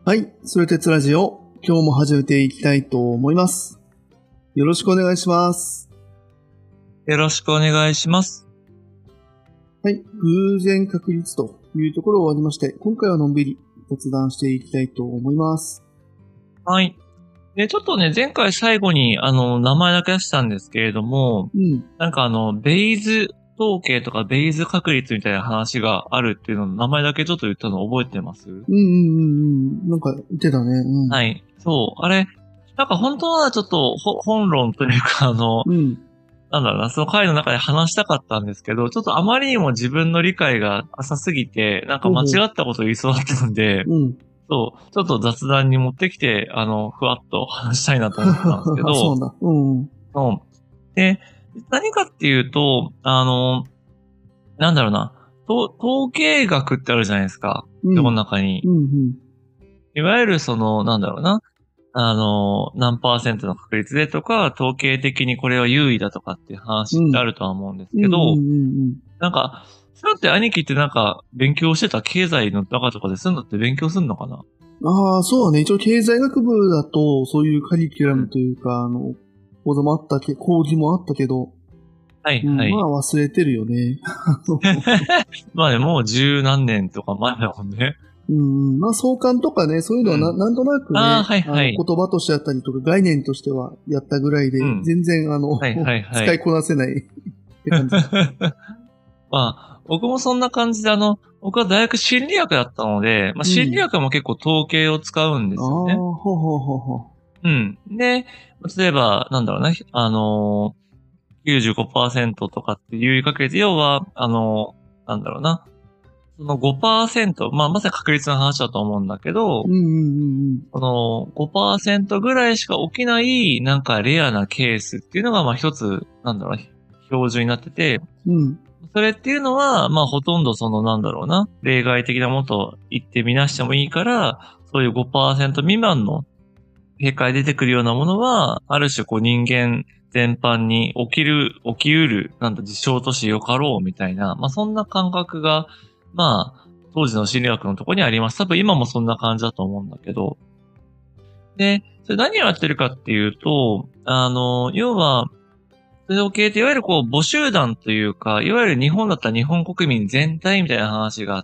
はい。それ鉄ラジオ、今日も始めていきたいと思います。よろしくお願いします。 よろしくお願いします。 はい。偶然確率というところを終わりまして、今回はのんびり雑談していきたいと思います。 はい。で、ちょっとね、前回最後に、名前だけ出したんですけれども、ベイズ統計とかベイズ確率みたいな話があるっていうのの名前だけちょっと言ったの覚えてます？ なんか言ってたね。 はい。そう。あれ、なんか本当はちょっと本論というか、なんだろうな、その回の中で話したかったんですけど、ちょっとあまりにも自分の理解が浅すぎて、なんか間違ったことを言いそうだったんで、そう、ちょっと雑談に持ってきて、ふわっと話したいなと思ったんですけど、 そうだ。 そう。で、何かっていうと、なんだろうな、統計学ってあるじゃないですか、世の中に。いわゆるその、なんだろうな、何パーセントの確率でとか、統計的にこれは優位だとかっていう話ってあるとは思うんですけど、なんか、そうやって兄貴ってなんか勉強してた経済の中とかでそういうのって勉強すんのかな？ ああ、そうだね。一応経済学部だと、そういうカリキュラムというか、講座もあった講義もあったけど、 はいはい。 まあ忘れてるよね。 まあね、もう十何年とか前だもんね。 まあ相関とかね、そういうのはなんとなくね、 はいはい。 言葉としてあったりとか概念としてはやったぐらいで、全然はいはいはい。 使いこなせないって感じ。 まあ、僕もそんな感じで僕は大学心理学だったので、まあ心理学も結構統計を使うんですよね。で、例えば、なんだろうね、95% とかっていう確率、要は、なんだろうな、その 5%、まあ、まさに確率の話だと思うんだけど、その 5% ぐらいしか起きない、なんかレアなケースっていうのが、まあ一つ、なんだろう、標準になってて、それっていうのは、まあほとんどそのなんだろうな、例外的なものと言ってみなしてもいいから、そういう 5% 未満の正解出てくるようなものは、ある種こう人間全般に起きうる、なんだ、事象としてよかろうみたいな、まあそんな感覚が、まあ、当時の心理学のところにあります。多分今もそんな感じだと思うんだけど。で、それ何をやってるかっていうと、要は、それを系っていわゆるこう母集団というか、いわゆる日本だったら日本国民全体みたいな話があって、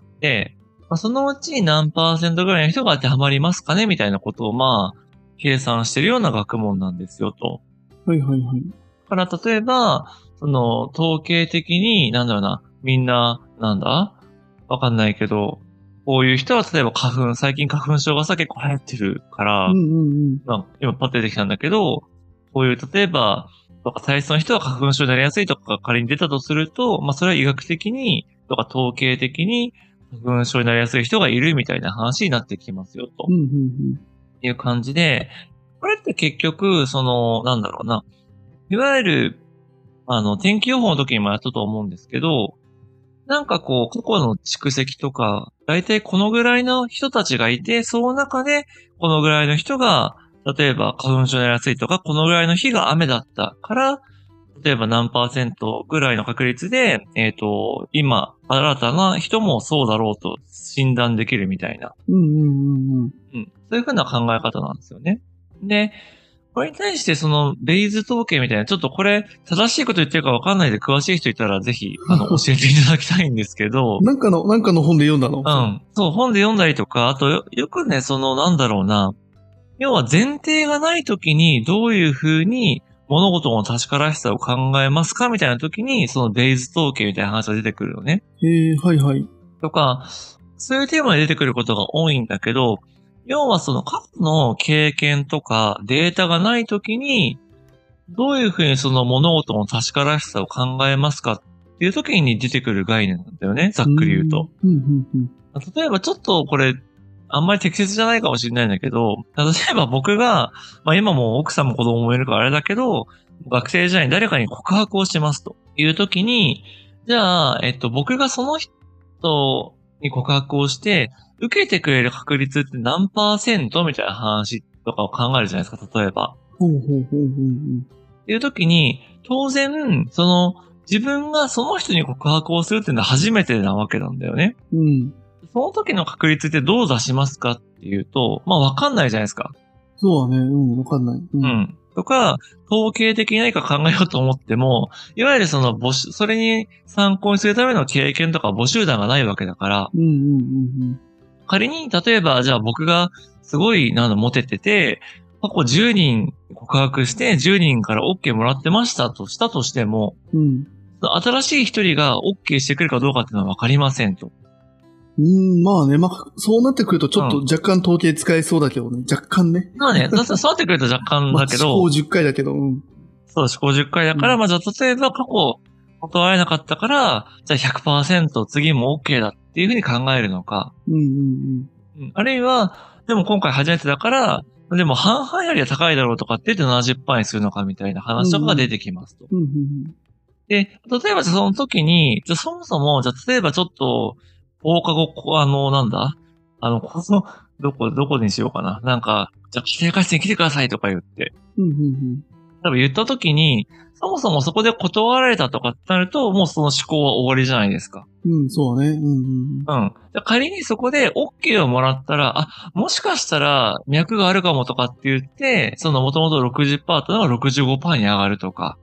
まあ、そのうち何パーセントぐらいの人が当てはまりますかねみたいなことをまあ、計算してるような学問なんですよと。 だから例えば、その統計的に、なんだろうな、みんな、なんだわかんないけど、こういう人は例えば最近花粉症がさ結構流行ってるから、まあ、今パッと出てきたんだけど、こういう例えば、体質の人は花粉症になりやすいとかが仮に出たとすると、まあそれは医学的に、とか統計的に花粉症になりやすい人がいるみたいな話になってきますよ、という感じで、これって結局、その、なんだろうな、いわゆる、天気予報の時にもやったと思うんですけど、なんかこう、過去の蓄積とか、だいたいこのぐらいの人たちがいて、その中で、このぐらいの人が、例えば花粉症になりやすいとか、このぐらいの日が雨だったから、例えば何パーセントぐらいの確率で、今、新たな人もそうだろうと診断できるみたいな。そういうふうな考え方なんですよね。で、これに対してそのベイズ統計みたいな、ちょっとこれ正しいこと言ってるかわかんないで詳しい人いたらぜひ、教えていただきたいんですけど。 なんかの本で読んだの？ そう、本で読んだりとか、あとよくね、そのなんだろうな、要は前提がない時にどういうふうに物事の確からしさを考えますかみたいな時に、そのベイズ統計みたいな話が出てくるのね。とか、そういうテーマで出てくることが多いんだけど、要はその過去の経験とかデータがないときに、どういうふうにその物事の確からしさを考えますかっていうときに出てくる概念なんだよね。ざっくり言うと。例えばちょっとこれ、あんまり適切じゃないかもしれないんだけど、例えば僕が、まあ今も奥さんも子供もいるからあれだけど、学生時代に誰かに告白をしますというときに、じゃあ、僕がその人に告白をして、受けてくれる確率って何パーセントみたいな話とかを考えるじゃないですか、例えば。っていう時に、当然、その、自分がその人に告白をするっていうのは初めてなわけなんだよね。 その時の確率ってどう出しますかっていうと、まあわかんないじゃないですか。 そうだね。わかんない。 うん。とか、統計的に何か考えようと思っても、いわゆるそのそれに参考にするための経験とか募集団がないわけだから、仮に、例えば、じゃあ僕がすごい、モテてて、過去10人告白して10人から OK もらってましたとしたとしても、新しい一人が OK してくれるかどうかっていうのはわかりませんと。 まあね、そうなってくるとちょっと若干統計使えそうだけどね。若干ね。 まあね、そうなってくると若干だけど。 思考10回だけど、 そう、思考10回だから、まあじゃあ例えば過去断れなかったから、じゃあ 100% 次も OK だっていうふうに考えるのか。あるいは、でも今回初めてだから、でも半々よりは高いだろうとかって言って 70% にするのかみたいな話とかが出てきますと。で、例えばその時に、そもそも、例えばちょっと、放課後、どこにしようかな。なんか、じゃあ家庭科室に来てくださいとか言って。多分言った時に、そもそもそこで断られたとかってなると、もうその思考は終わりじゃないですか。 そうね。 じゃ仮にそこで OK をもらったら、もしかしたら脈があるかもとかって言って、その元々 60% だったのが 65% に上がるとか。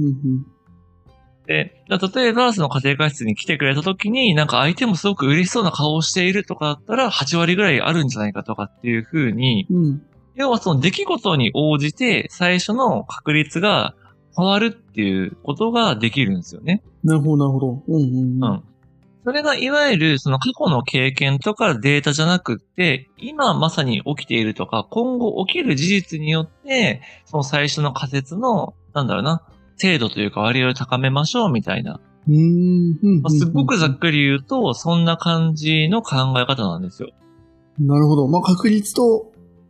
で、例えばその家庭科室に来てくれた時に、なんか相手もすごく嬉しそうな顔をしているとかだったら、8割ぐらいあるんじゃないかとかっていう風に、要はその出来事に応じて最初の確率が変わるっていうことができるんですよね。 なるほど、なるほど。 それがいわゆるその過去の経験とかデータじゃなくって、今まさに起きているとか、今後起きる事実によって、その最初の仮説の、精度というか割合を高めましょうみたいな。すごくざっくり言うと、そんな感じの考え方なんですよ。 なるほど。まあ、確率と、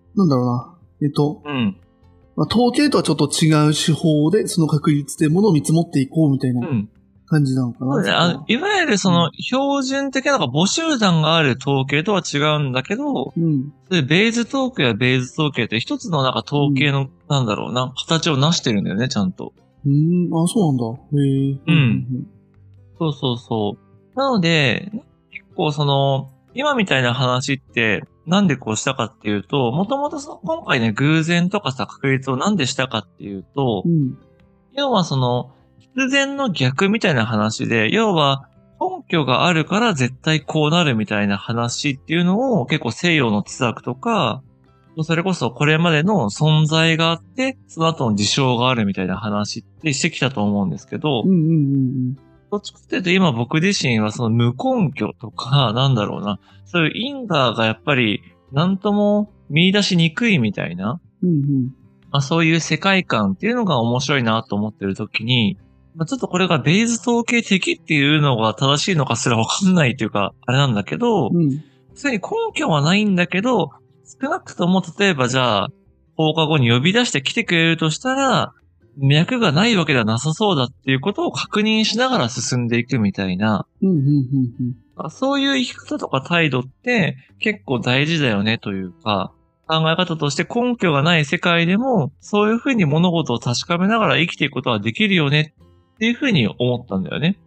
統計とはちょっと違う手法で、その確率で物を見積もっていこうみたいな感じなのかな。 いわゆるその標準的な募集団がある統計とは違うんだけど、ベーズ統計やベーズ統計って一つの統計の、形を成してるんだよね、ちゃんと。 そうなんだ。へえ。 そう。なので、結構今みたいな話って、なんでこうしたかっていうと、もともと今回ね、偶然とか確率をなんでしたかっていうと、要は必然の逆みたいな話で、要は根拠があるから絶対こうなるみたいな話っていうのを結構西洋の哲学とか、それこそこれまでの存在があって、その後の事象があるみたいな話ってしてきたと思うんですけど、どっちかっていうと今僕自身はその無根拠とか、そういう因果がやっぱり何とも見出しにくいみたいな、そういう世界観っていうのが面白いなと思ってるときに、ちょっとこれがベース統計的っていうのが正しいのかすらわかんないというか、あれなんだけど、それに根拠はないんだけど、少なくとも例えばじゃあ、放課後に呼び出して来てくれるとしたら、脈がないわけではなさそうだっていうことを確認しながら進んでいくみたいな、そういう生き方とか態度って結構大事だよねというか、考え方として根拠がない世界でも、そういうふうに物事を確かめながら生きていくことはできるよねっていうふうに思ったんだよね。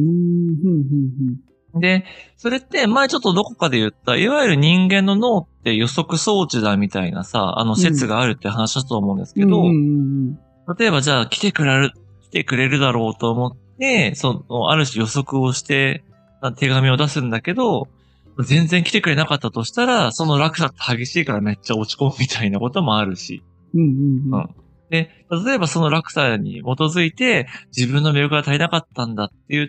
で、それって前ちょっとどこかで言った、いわゆる人間の脳って予測装置だみたいなさ、説があるって話だと思うんですけど、例えばじゃあ来てくれるだろうと思って、ある種予測をして、手紙を出すんだけど、全然来てくれなかったとしたら、その落差って激しいからめっちゃ落ち込むみたいなこともあるし。で、例えばその落差に基づいて、自分の魅力が足りなかったんだって言って、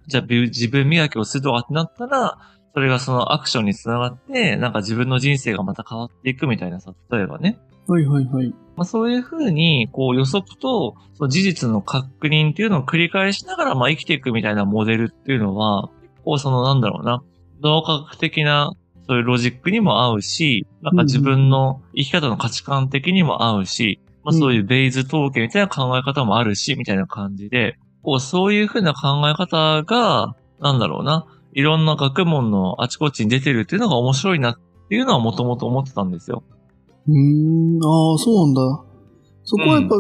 じゃあ自分磨きをするとかってなったら、それがそのアクションにつながって、自分の人生がまた変わっていくみたいなさ、例えばね。そういうふうに、予測と事実の確認っていうのを繰り返しながら、生きていくみたいなモデルっていうのは、結構脳科学的な、そういうロジックにも合うし、自分の生き方の価値観的にも合うし、そういうベイズ統計みたいな考え方もあるし、みたいな感じで、そういうふうな考え方が、いろんな学問のあちこちに出てるっていうのが面白いなっていうのはもともと思ってたんですよ。 そうなんだ。そこはやっぱ、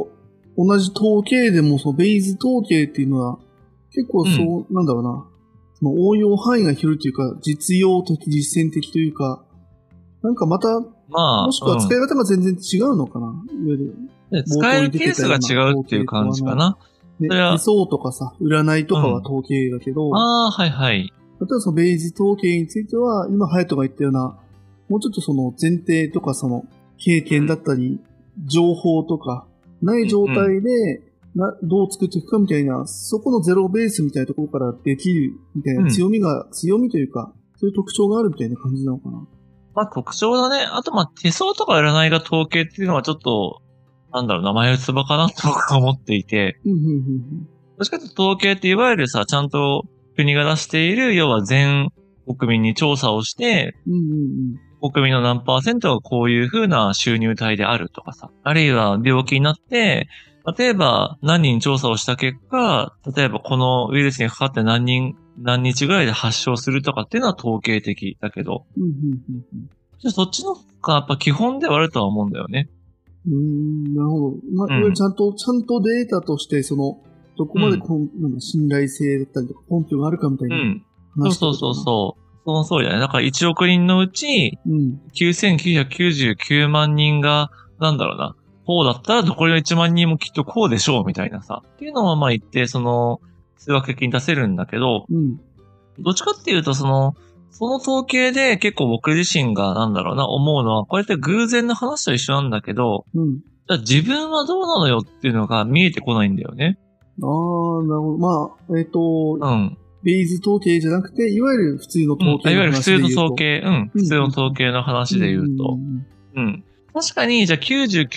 同じ統計でも、ベイズ統計っていうのは、結構その応用範囲が広いというか、実用的、実践的というか、なんかまた、 まあ、 もしくは使い方が全然違うのかな、いわゆる。 で使えるケースが違うっていう感じかな。 ね、 それは理想とかさ、占いとかは統計だけど、 ああ、はいはい。 例えばそのベイズ統計については、今、ハヤトが言ったような、もうちょっとその前提とかその経験だったり、情報とか、ない状態で、どう作っていくかみたいな、そこのゼロベースみたいなところからできるみたいな強みというか、そういう特徴があるみたいな感じなのかな。 まあ特徴だね。あとまあ手相とか占いが統計っていうのはちょっと、なんだろう、名前打つばかなと僕は思っていて。どっちかというと統計っていわゆるさ、ちゃんと国が出している、要は全国民に調査をして、国民の何%がこういう風な収入帯であるとかさ、あるいは病気になって、例えば何人調査をした結果、例えばこのウイルスにかかって何日ぐらいで発症するとかっていうのは統計的だけど、そっちの方がやっぱ基本ではあるとは思うんだよね。 なるほど。まあ、いわゆるちゃんとデータとして、その、どこまでなんか信頼性だったりとか根拠があるかみたいな話。 そう。その通りだね。だから1億人のうち、9999万人が、なんだろうな、こうだったら残りの1万人もきっとこうでしょうみたいなさ。っていうのはまあ言って、数学的に出せるんだけど、どっちかっていうとその統計で結構僕自身がなんだろうな、思うのは、これって偶然の話と一緒なんだけど、じゃあ自分はどうなのよっていうのが見えてこないんだよね。 ああ、なるほど。まあ、ベイズ統計じゃなくて、いわゆる普通の統計の話で言うと。 いわゆる普通の統計、普通の統計の話で言うと。確かに、じゃあ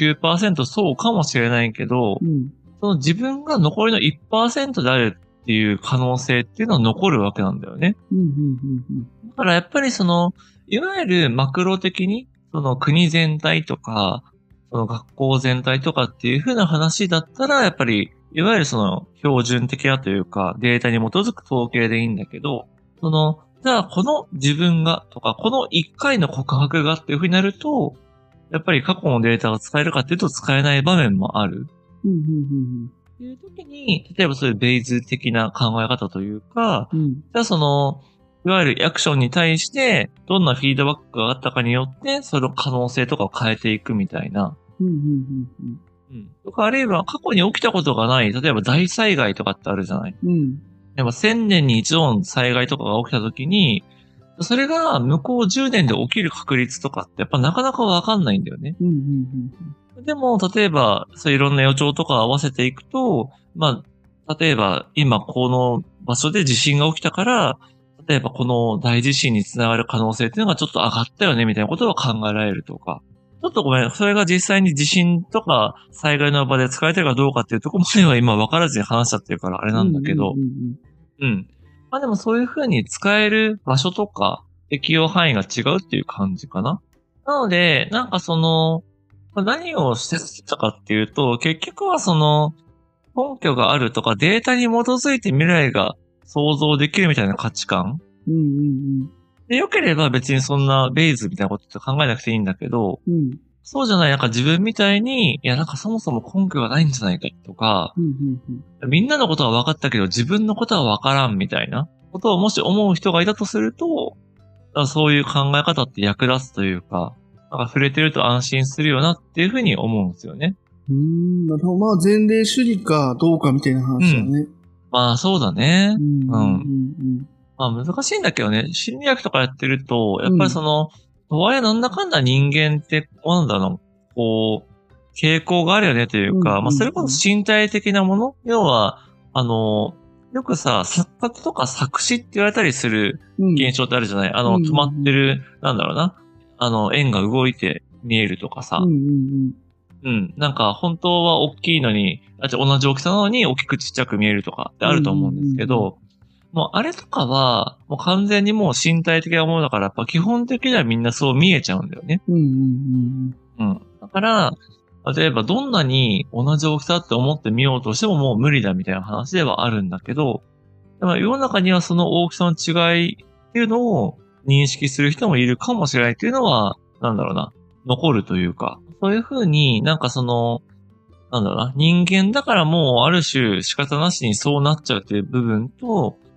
99% そうかもしれないけど、その自分が残りの 1% であるっていう可能性っていうのは残るわけなんだよね。だからやっぱりいわゆるマクロ的に、国全体とか、学校全体とかっていう風な話だったら、やっぱり、いわゆる標準的なというか、データに基づく統計でいいんだけど、じゃあこの自分がとか、この1回の告白がっていう風になると、やっぱり過去のデータが使えるかっていうと使えない場面もある。っていう時に、例えばそういうベイズ的な考え方というか、じゃあいわゆるアクションに対して、どんなフィードバックがあったかによって、その可能性とかを変えていくみたいな。とか、あるいは過去に起きたことがない、例えば大災害とかってあるじゃない。やっぱ1000年に一度の災害とかが起きた時に、それが向こう10年で起きる確率とかってやっぱなかなかわかんないんだよね。でも、例えば、そういろんな予兆とか合わせていくと、まあ、例えば今この場所で地震が起きたから、例えばこの大地震につながる可能性っていうのがちょっと上がったよねみたいなことが考えられるとか。ちょっとごめん、それが実際に地震とか災害の場で使えてるかどうかっていうところまでは今分からずに話しちゃってるからあれなんだけど。まあでもそういう風に使える場所とか適用範囲が違うっていう感じかな。なので、なんか何をしてたかっていうと、結局は根拠があるとかデータに基づいて未来が想像できるみたいな価値観。で、良ければ別にそんなベイズみたいなことって考えなくていいんだけど、そうじゃない、なんか自分みたいに、いやなんかそもそも根拠がないんじゃないかとか、みんなのことは分かったけど自分のことは分からんみたいなことをもし思う人がいたとすると、そういう考え方って役立つというか、なんか触れてると安心するよなっていうふうに思うんですよね。 なるほど。まあ前例主義かどうかみたいな話だね。 まあそうだね。まあ難しいんだけどね、心理学とかやってると、やっぱりとはいえなんだかんだ人間って、なんだろう、こう、傾向があるよねというか、まあそれこそ身体的なもの、要は、よくさ、錯覚とか錯視って言われたりする現象ってあるじゃない、止まってる、なんだろうな、円が動いて見えるとかさ。なんか本当は大きいのに、同じ大きさなのに大きくちっちゃく見えるとかってあると思うんですけど、もうあれとかは、もう完全にもう身体的なものだから、やっぱ基本的にはみんなそう見えちゃうんだよね。だから、例えばどんなに同じ大きさって思ってみようとしてももう無理だみたいな話ではあるんだけど、だから世の中にはその大きさの違いっていうのを認識する人もいるかもしれないっていうのは、なんだろうな、残るというか、そういうふうになんかなんだろうな、人間だからもうある種仕方なしにそうなっちゃうっていう部分と、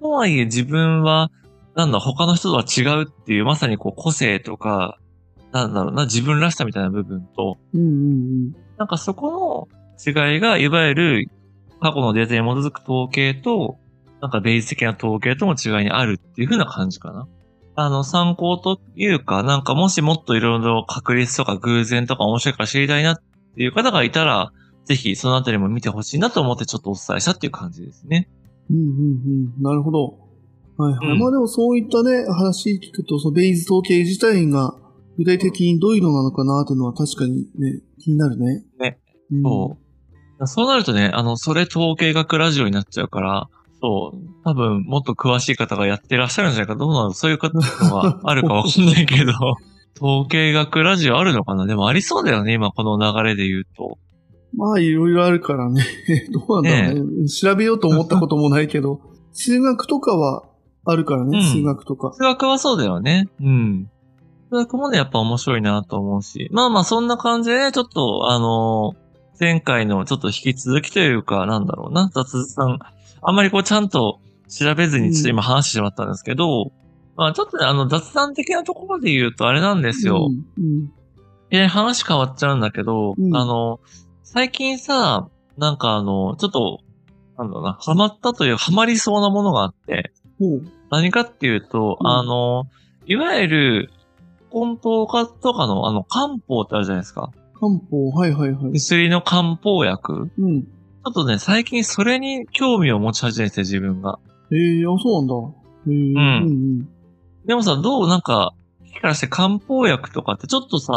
とはいえ自分は、他の人とは違うっていう、まさにこう個性とか、自分らしさみたいな部分と、 うんうんそこの違いが、いわゆる過去のデータに基づく統計と、ベース的な統計との違いにあるっていう風な感じかな。参考というか、もしもっといろいろ確率とか偶然とか面白いから知りたいなっていう方がいたら、ぜひそのあたりも見てほしいなと思ってちょっとお伝えしたっていう感じですね。 うんうんうん。なるほど。はいはい。 うんまあでもそういったね、話聞くと、そのベイズ統計自体が具体的にどういうのなのかなっていうのは確かにね、気になるね。 ね。 うん、 そう。そうなるとね、それ統計学ラジオになっちゃうから、そう、多分もっと詳しい方がやってらっしゃるんじゃないか。どうなのそういうのがあるかわかんないけど、統計学ラジオあるのかなでもありそうだよね、今この流れで言うと。 まあいろいろあるからね。どうなんだろうね。調べようと思ったこともないけど、数学とかはあるからね、 うん数学とか。 数学はそうだよね。うん。数学もね、やっぱ面白いなと思うし。まあまあ、そんな感じで、ちょっと、前回のちょっと引き続きというか、雑談。あんまりこう、ちゃんと調べずにちょっと今話してしまったんですけど、まあちょっとね、雑談的なところで言うとあれなんですよ。 うん話変わっちゃうんだけど、 うん最近さ、ちょっと、ハマったという、ハマりそうなものがあって、 ほう。 何かっていうと、いわゆる、根湯かとかの漢方ってあるじゃないですか。 漢方、はいはいはい。 薬の漢方薬。 うん。 ちょっとね、最近それに興味を持ち始めて自分が。 あ、そうなんだ。うんでもさ、聞きからして漢方薬とかってちょっとさ、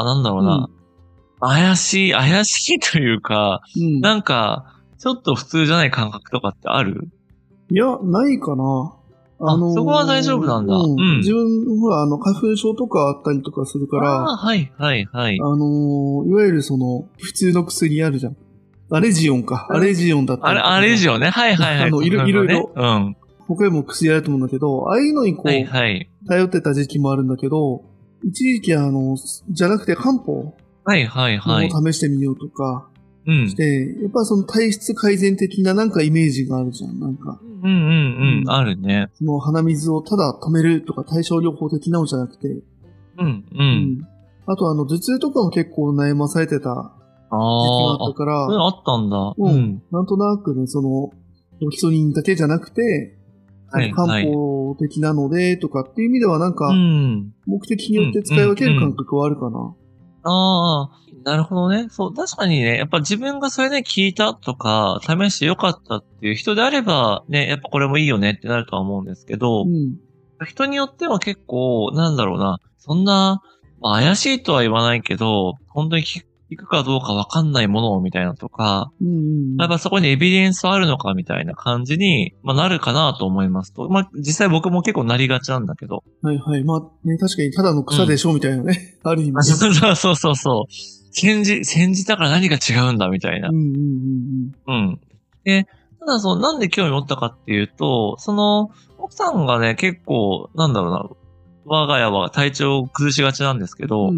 怪しいというか、 うん。 ちょっと普通じゃない感覚とかってある？ いや、ないかな。 そこは大丈夫なんだ。 自分、ほら、花粉症とかあったりとかするから、 はいはいはい。 いわゆる普通の薬あるじゃん。アレジオンか。アレジオンだったりとか。 アレジオンね。はいはいはい。 いろいろ。 うん。 他にも薬あると思うんだけど、ああいうのにはいはい。 頼ってた時期もあるんだけど、一時期じゃなくて漢方はいはいはい。 を試してみようとかうんし。て、やっぱその体質改善的なイメージがあるじゃん。 あるね。 その鼻水をただ止めるとか対症療法的なのじゃなくて、あと頭痛とかも結構悩まされてた時期があったから、 あったんだ。 なんとなくね、ロキソニンだけじゃなくて、漢方的なのでとかっていう意味では目的によって使い分ける感覚はあるかな。 ああ、なるほどね。そう、確かにね、やっぱ自分がそれで聞いたとか、試してよかったっていう人であれば、ね、やっぱこれもいいよねってなるとは思うんですけど、人によっては結構、そんな、怪しいとは言わないけど、本当に聞くかどうかわかんないものみたいなとか、やっぱそこにエビデンスあるのかみたいな感じに、なるかなと思いますと。実際僕も結構なりがちなんだけど。 はいはい。まあね、確かにただの草でしょみたいなね。ある意味、ね。 そう。煎じたから何が違うんだみたいな。で、ただなんで興味持ったかっていうと、奥さんがね、結構、我が家は体調を崩しがちなんですけど、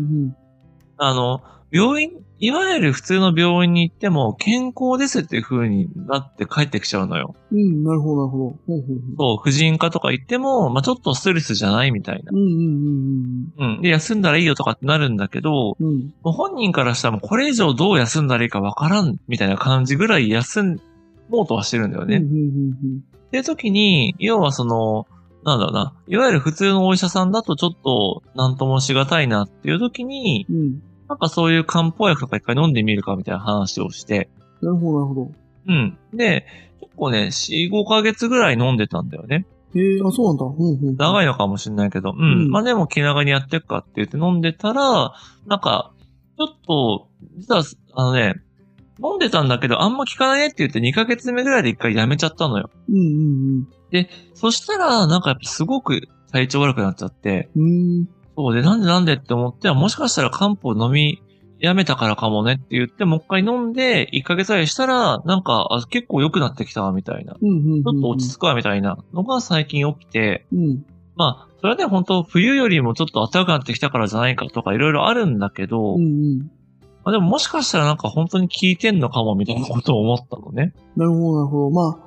病院、いわゆる普通の病院に行っても健康ですっていう風になって帰ってきちゃうのよ。 なるほど、なるほど。 そう、婦人科とか行っても、ちょっとストレスじゃないみたいな。で、休んだらいいよとかってなるんだけど、もう本人からしたらもうこれ以上どう休んだらいいかわからんみたいな感じぐらい休もうとはしてるんだよね。っていう時に、要はいわゆる普通のお医者さんだとちょっと何ともしがたいなっていう時に、そういう漢方薬とか一回飲んでみるかみたいな話をして。 なるほど、なるほど。 で、結構ね、4、5ヶ月ぐらい飲んでたんだよね。 そうなんだ。長いのかもしれないけど、でも気長にやっていくかって言って飲んでたら、ちょっと、実は、飲んでたんだけど、あんま効かないねって言って2ヶ月目ぐらいで一回やめちゃったのよ。で、そしたら、やっぱすごく体調悪くなっちゃって、そうで、なんでって思って、もしかしたら漢方飲みやめたからかもねって言って、もう一回飲んで、1ヶ月ぐらいしたら、結構良くなってきたみたいな。ちょっと落ち着くわみたいなのが最近起きて、それはね、本当冬よりもちょっと暖かくなってきたからじゃないかとかいろいろあるんだけど、でももしかしたら本当に効いてんのかもみたいなことを思ったのね。 なるほど、なるほど。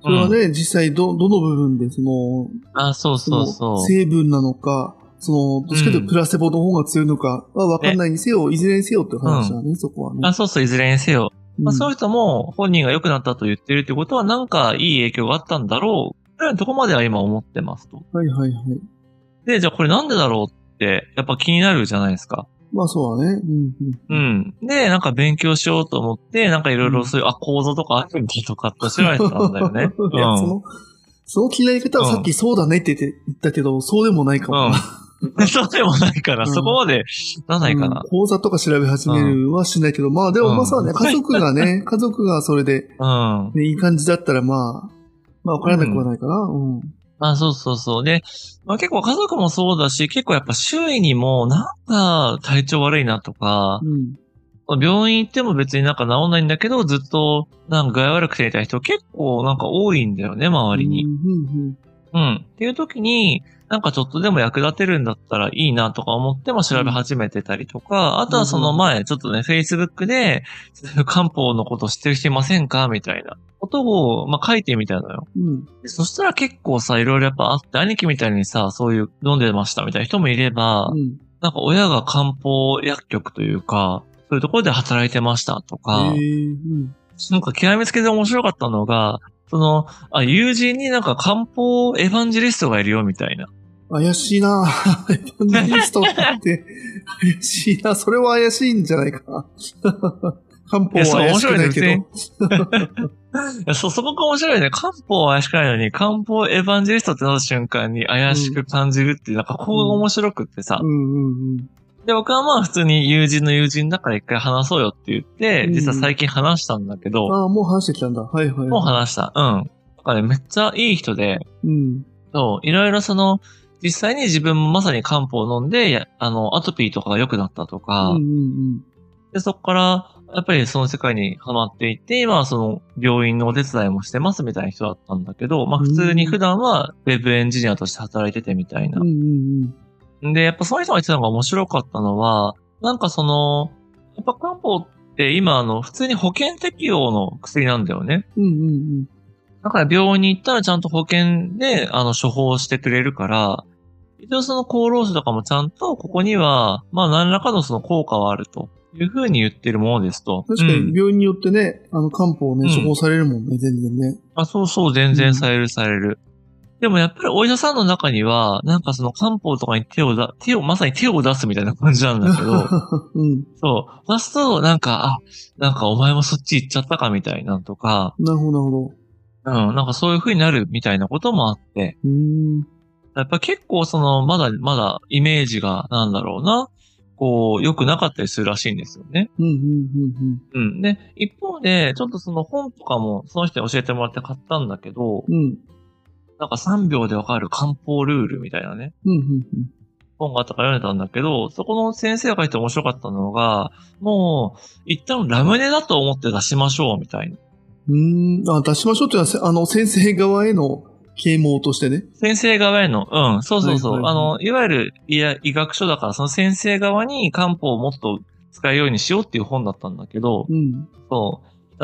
それはね、実際どの部分で、 そうそうそう。 成分なのか、どっちかというとプラセボの方が強いのかは分かんないにせよ、いずれにせよっていう話だね、そこはね。 そうそう、いずれにせよ。そういう人も本人が良くなったと言ってるってことは、なんかいい影響があったんだろう。ぐらいのとこまでは今思ってますと。 はいはいはい。 で、じゃあこれなんでだろうって、やっぱ気になるじゃないですか。 まあそうだね。 で、なんか勉強しようと思って、なんかいろいろそういう、構造とかアクティビティとかって調べてたんだよね。 いや、その嫌い方はさっきそうだねって言ったけど、そうでもないかもな。 そうでもないから、そこまでならないかな。 講座とか調べ始めるはしないけど、まあでもまあそうね、家族がそれで、いい感じだったらまあわからなくはないかな。 そうそうそう。で、結構家族もそうだし、結構やっぱ周囲にもなんか体調悪いなとか、病院行っても別になんか治んないんだけど、ずっとなんか具合悪くていた人結構なんか多いんだよね、周りに。っていう時に、なんかちょっとでも役立てるんだったらいいなとか思っても調べ始めてたりとか、あとはその前、ちょっとね、Facebook で、漢方のこと知ってる人いませんかみたいなことを、書いてみたのよ。そしたら結構さ、いろいろやっぱあって、兄貴みたいにさ、そういう飲んでましたみたいな人もいれば、なんか親が漢方薬局というか、そういうところで働いてましたとか、なんか極めつけで面白かったのが、友人になんか漢方エヴァンジェリストがいるよみたいな。 怪しいなエヴァンジェリストって怪しいな。それは怪しいんじゃないかな。漢方は怪しくないけど。 そこが面白いね。漢方は怪しくないのに、漢方エヴァンジェリストってなった瞬間に怪しく感じるっていう、なんかここが面白くってさ。で、僕はまあ普通に友人の友人だから一回話そうよって言って、実は最近話したんだけど。 もう話してきたんだ。はいはい。 もう話した。なんかね、めっちゃいい人で。そう、いろいろ実際に自分もまさに漢方を飲んで、アトピーとかが良くなったとか。で、そこから、やっぱりその世界にハマっていて、今は病院のお手伝いもしてますみたいな人だったんだけど、普通に普段はウェブエンジニアとして働いててみたいな。で、やっぱその人が言ってたのが面白かったのは、なんかやっぱ漢方って今普通に保険適用の薬なんだよね。だから病院に行ったらちゃんと保険で処方してくれるから、一応厚労省とかもちゃんとここには、何らかの効果はあるというふうに言ってるものですと。 確かに病院によってね、漢方をね、処方されるもんね、全然ね。 そうそう、全然される。でもやっぱりお医者さんの中には、なんか漢方とかにまさに手を出すみたいな感じなんだけど、そう、出すと、なんかお前もそっち行っちゃったかみたいなとか、 なるほど。 なんかそういう風になるみたいなこともあって、やっぱ結構まだイメージが、なんだろうな、良くなかったりするらしいんですよね。で、一方で、ちょっと本とかもその人に教えてもらって買ったんだけど、なんか3秒でわかる漢方ルールみたいなね。本があったから読んでたんだけど、そこの先生が書いて面白かったのが、もう、一旦ラムネだと思って出しましょうみたいな。 出しましょうっていうのは、先生側への啓蒙としてね。 先生側への、そうそうそう。いわゆる医学書だから、その先生側に漢方をもっと使えるようにしようっていう本だったんだけど、そう。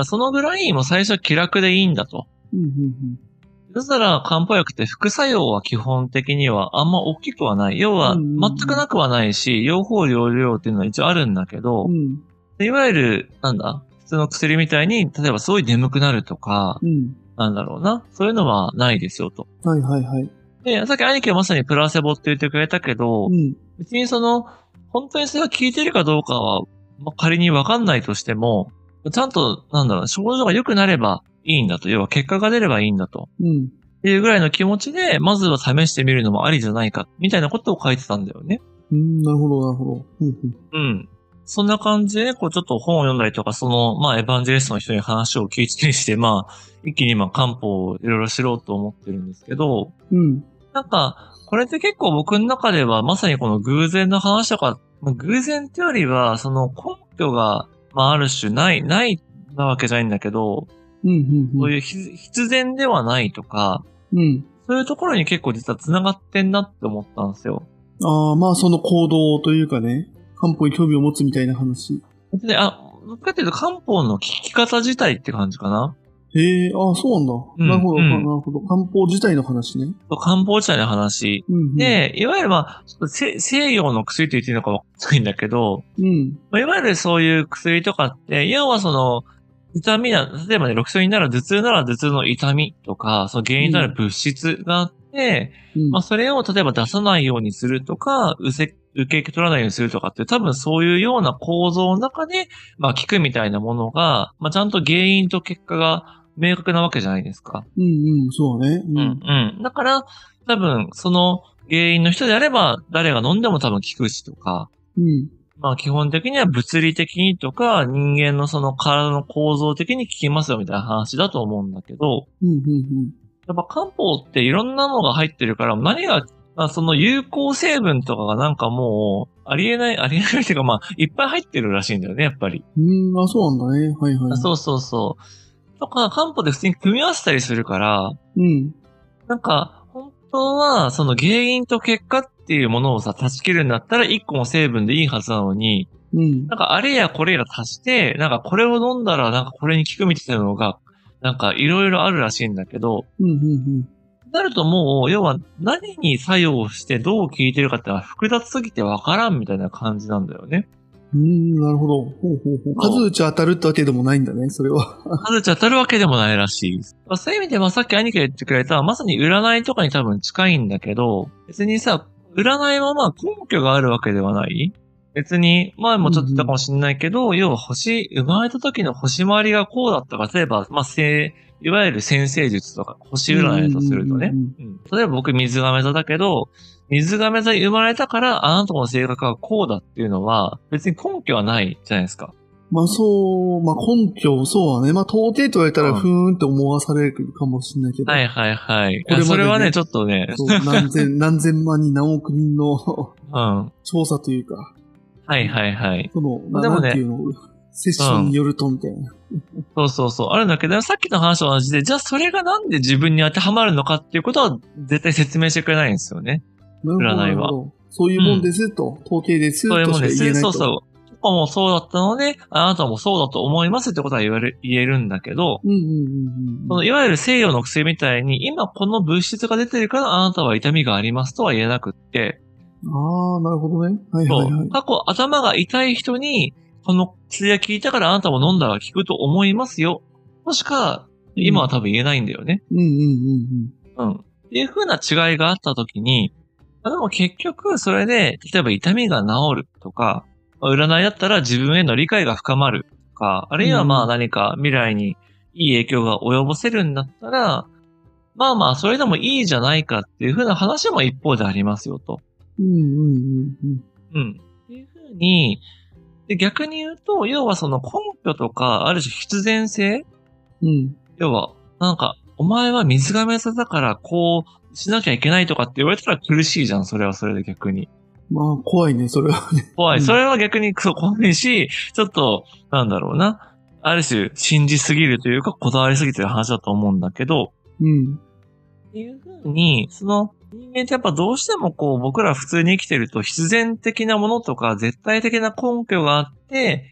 そのぐらいもう最初は気楽でいいんだと。そしたら漢方薬って副作用は基本的にはあんま大きくはない。要は全くなくはないし、用法用量っていうのは一応あるんだけど、いわゆる、普通の薬みたいに、例えばすごい眠くなるとか、なんだろうな。そういうのはないですよと。で、さっき兄貴はまさにプラセボって言ってくれたけど、別に本当にそれが効いてるかどうかは、仮にわかんないとしても、ちゃんと、症状が良くなればいいんだと。要は結果が出ればいいんだと。っていうぐらいの気持ちで、まずは試してみるのもありじゃないか、みたいなことを書いてたんだよね。 なるほど。 そんな感じで、ちょっと本を読んだりとか、エヴァンジェリストの人に話を聞いてして、一気に漢方をいろいろ知ろうと思ってるんですけど、なんか、これって結構僕の中では、まさにこの偶然の話とか、偶然ってよりは、根拠が、ある種ないなわけじゃないんだけど、そういう必然ではないとか、そういうところに結構実は繋がってんなって思ったんですよ。 その行動というかね、漢方に興味を持つみたいな話。 で、どっちかっていうと漢方の聞き方自体って感じかな。 へえ、ああ、そうなんだ。 うんなるほど、 うんなるほど。漢方自体の話ね。 漢方自体の話。 うんうん。 で、いわゆる西洋の薬と言っていいのかわかんないんだけど、 うん。 いわゆるそういう薬とかって、要は痛み例えばね、ロキソニンなら頭痛なら頭痛の痛みとか、その原因となる物質があって、 うん。 それを例えば出さないようにするとか、受け取らないようにするとかって、多分そういうような構造の中で、効くみたいなものが、ちゃんと原因と結果が明確なわけじゃないですか。 うんうん、そうね。ううんん。 うん。だから、多分、その原因の人であれば、誰が飲んでも多分効くしとか、 うん。 基本的には物理的にとか、人間のその体の構造的に効きますよみたいな話だと思うんだけど、 うんうんうん。 やっぱ漢方っていろんなのが入ってるから、何が、その有効成分とかがなんかもう、ありえないっていうかいっぱい入ってるらしいんだよね、やっぱり。 あ、そうなんだね。はいはい。 そうそうそう。とか、漢方で普通に組み合わせたりするから、 うん。 なんか、本当は、その原因と結果っていうものをさ、断ち切るんだったら一個の成分でいいはずなのに、 うん。 なんかあれやこれや足して、なんかこれを飲んだらなんかこれに効くみたいなのが、なんかいろいろあるらしいんだけど、 うんうんなるともう、要は何に作用してどう効いてるかってのは複雑すぎてわからんみたいな感じなんだよね。 うん。なるほど。ほうほうほう。数打ち当たるってわけでもないんだね、それは。 数値当たるわけでもないらしい。そういう意味ではさっき兄貴が言ってくれた、まさに占いとかに多分近いんだけど、別にさ、占いは根拠があるわけではない。別に、前もちょっと言ったかもしれないけど、要は生まれた時の星回りがこうだったか、例えば、いわゆる占星術とか、星占いとするとね。例えば僕水亀座だけど、水亀座に生まれたから、あなたの性格がこうだっていうのは、別に根拠はないじゃないですか。 そう、根拠、そうだね。統計と言われたら、ふーんって思わされるかもしれないけど。 はいはいはい。 これまでねそれはね、ちょっとね。 そう、何千万人何億人のうん。 調査というか。 はいはいはい。 でもね、なんていうの、セッションによるとみたいな。 そうそうそう。あるんだけど、さっきの話と同じで、じゃあそれがなんで自分に当てはまるのかっていうことは絶対説明してくれないんですよね。占いは。 そういうもんですと、統計ですとしか言えないと。 そうそう。とかもそうだったので、あなたもそうだと思いますってことは言えるんだけど、いわゆる西洋の薬みたいに、今この物質が出てるからあなたは痛みがありますとは言えなくって、 ああ、なるほどね。はいはいはい。 過去頭が痛い人に、この薬が効いたからあなたも飲んだら効くと思いますよ。もしか、今は多分言えないんだよね。っていう風な違いがあったときに、でも結局それで、例えば痛みが治るとか、占いだったら自分への理解が深まるとか、あるいは何か未来にいい影響が及ぼせるんだったら、それでもいいじゃないかっていう風な話も一方でありますよと。っていう風に、で逆に言うと、要はその根拠とか、ある種必然性、要は、なんか、お前は水亀座だからこうしなきゃいけないとかって言われたら苦しいじゃん、それはそれで逆に。 怖いね、それはね。 怖い。それは逆に怖いし、ちょっと、なんだろうな。ある種、信じすぎるというか、こだわりすぎてる話だと思うんだけど、っていう風に、人間ってやっぱどうしても僕ら普通に生きてると必然的なものとか絶対的な根拠があって、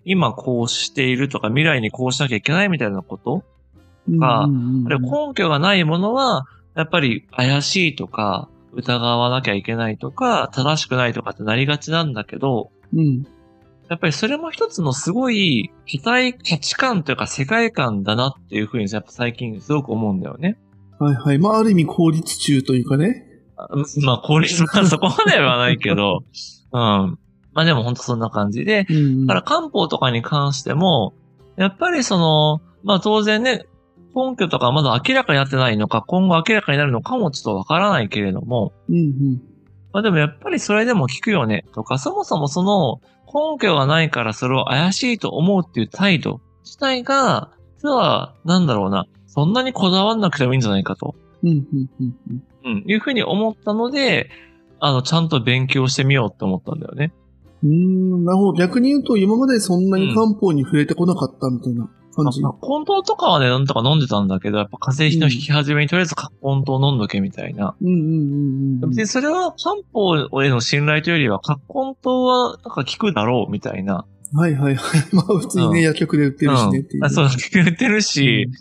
今こうしているとか未来にこうしなきゃいけないみたいなこととか、あるいは根拠がないものは、やっぱり怪しいとか、疑わなきゃいけないとか、正しくないとかってなりがちなんだけど、やっぱりそれも一つのすごい価値観というか世界観だなっていうふうにやっぱ最近すごく思うんだよね。 はいはい。ある意味効率中というかね。 効率はそこまではないけど、でも本当そんな感じで、だから漢方とかに関しても、やっぱり当然ね、根拠とかまだ明らかになってないのか、今後明らかになるのかもちょっとわからないけれども、でもやっぱりそれでも効くよねとか、そもそもその根拠がないからそれを怪しいと思うっていう態度自体が、実は、なんだろうな、そんなにこだわんなくてもいいんじゃないかと。いうふうに思ったので、ちゃんと勉強してみようって思ったんだよね。 なるほど。逆に言うと、今までそんなに漢方に触れてこなかったみたいな感じ。 根湯とかはね、なんとか飲んでたんだけど、やっぱ風邪の引き始めにとりあえず根湯飲んどけみたいな。別にそれは漢方への信頼というよりは、根湯はなんか効くだろうみたいな。 はいはいはい。普通にね、薬局で売ってるしねっていう。 そう、売ってるし、